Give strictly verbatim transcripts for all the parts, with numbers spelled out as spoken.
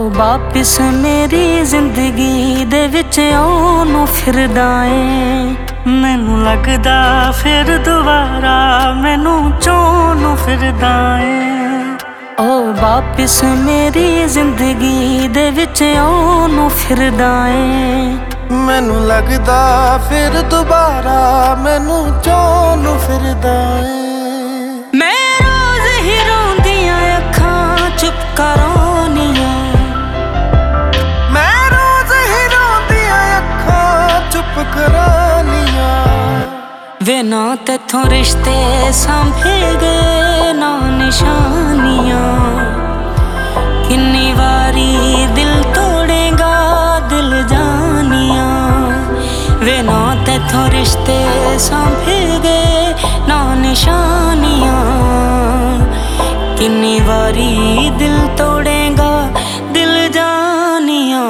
ਵਾਪਿਸ ਮੇਰੀ ਜ਼ਿੰਦਗੀ ਦੇ ਵਿੱਚ ਆਉਣ ਨੂੰ ਫਿਰਦਾ ਏ। ਮੈਨੂੰ ਲੱਗਦਾ ਫਿਰ ਦੁਬਾਰਾ ਮੈਨੂੰ ਚਾਹੁਣ ਨੂੰ ਫਿਰਦਾ ਏ। ਓ ਵਾਪਿਸ ਮੇਰੀ ਜ਼ਿੰਦਗੀ ਦੇ ਵਿੱਚ ਆਉਣ ਨੂੰ ਫਿਰਦਾ ਏ। ਮੈਨੂੰ ਲੱਗਦਾ ਫਿਰ ਦੁਬਾਰਾ ਮੈਨੂੰ ਚਾਹੁਣ ਨੂੰ ਫਿਰਦਾ ਏ। ਮੈਂ ਰੋਜ਼ ਹੀ ਰੋਂਦੀਆਂ ਅੱਖਾਂ ਚੁੱਪ ਕਰਾਉਣੀਆਂ। ਮੈਂ ਰੋਜ਼ ਹੀ ਰੋਂਦੀਆਂ ਅੱਖਾਂ ਚੁੱਪ ਕਰਾਉਣੀਆਂ। ਵੇ ਨਾ ਤੇਥੋਂ ਰਿਸ਼ਤੇ ਸਾਂਭੇ ਗਏ ਨਾ ਨਿਸ਼ਾਨੀਆਂ। ਕਿੰਨੀ ਵਾਰੀ ਦਿਲ ਤੋੜੇਗਾ ਦਿਲ ਜਾਨੀਆਂ। ਵੇ ਨਾ ਤੇਥੋਂ ਰਿਸ਼ਤੇ ਸਾਂਭੇ ਗਏ ਨਾ ਨਿਸ਼ਾਨੀਆਂ। ਕਿੰਨੀ ਵਾਰੀ ਦਿਲ ਤੋੜੇਗਾ ਦਿਲ ਜਾਨੀਆਂ।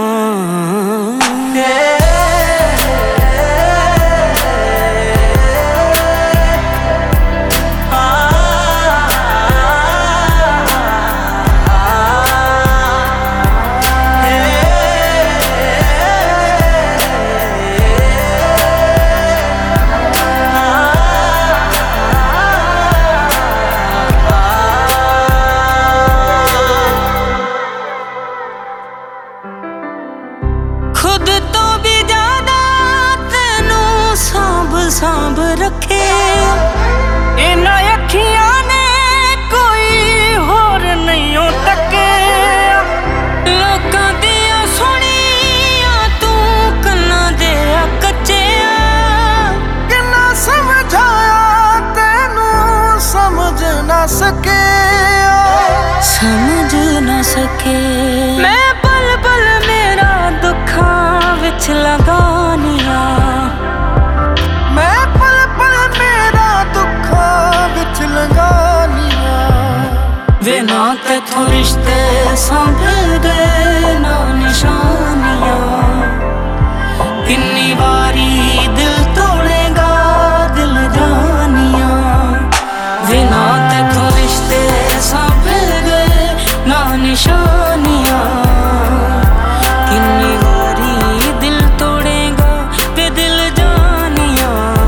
खुद तो भी ज्यादा तेनू सांभ सांभ रखे इन्हां अखियां ने कोई होर नहीं ओ टके। लोकां दियां सुणियां तू कन्नां दे कच्चिया। किन्ना समझाया तेनू समझ ना सके समझ ना सके। मैं पल पल मेरा दुखां विच लगानियां। मैं पल पल मेरा दुखां विच लगानियां। वे ना तेथों रिश्ते साँभे गए ना निशानियां। किन्नी वारी दिल तोड़ेगा दिल जानियां। वे ना तेथों रिश्ते साँभे गए ना निशानियां। किन्नी वारी दिल तोड़ेगा ते दिल जानियां।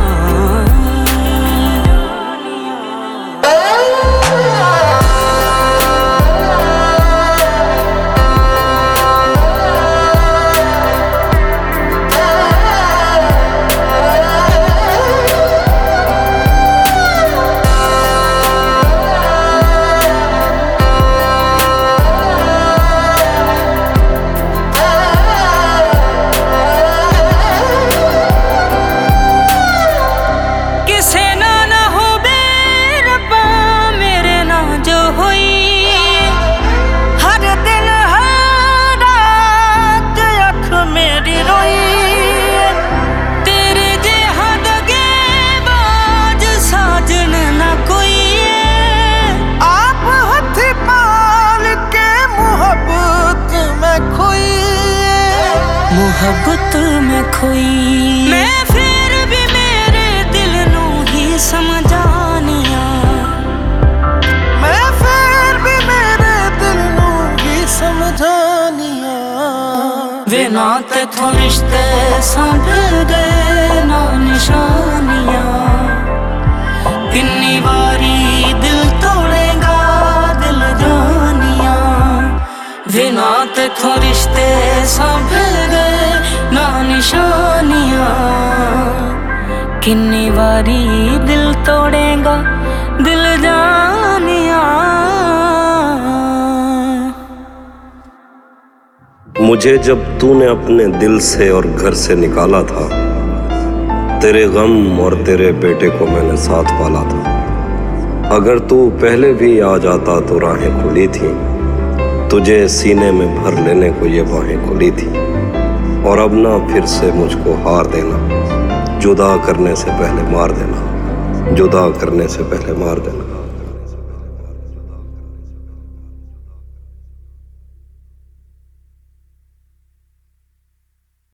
मोहब्बत में खोई मैं फिर भी मेरे दिल नू ही समझानिया। मैं फिर भी मेरे दिल नू ही समझानिया। वे ना तेथों रिश्ते साँभे गए ना निशानियां। किन्नी वारी दिल तोड़ेगा दिल जानियां। वे ना तेथों रिश्ते साँभे गए ना निशानियां। किन्नी वारी दिल तोड़ेगा दिल जानियां। मुझे जब तूने अपने दिल से और घर से निकाला था, तेरे गम और तेरे बेटे को मैंने साथ पाला था। अगर तू पहले भी आ जाता तो राहें खुली थी, तुझे सीने में भर लेने को ये बाहें खुली थी। और अब ना फिर से मुझको हार देना, जुदा करने से पहले मार देना, जुदा करने से पहले मार देना।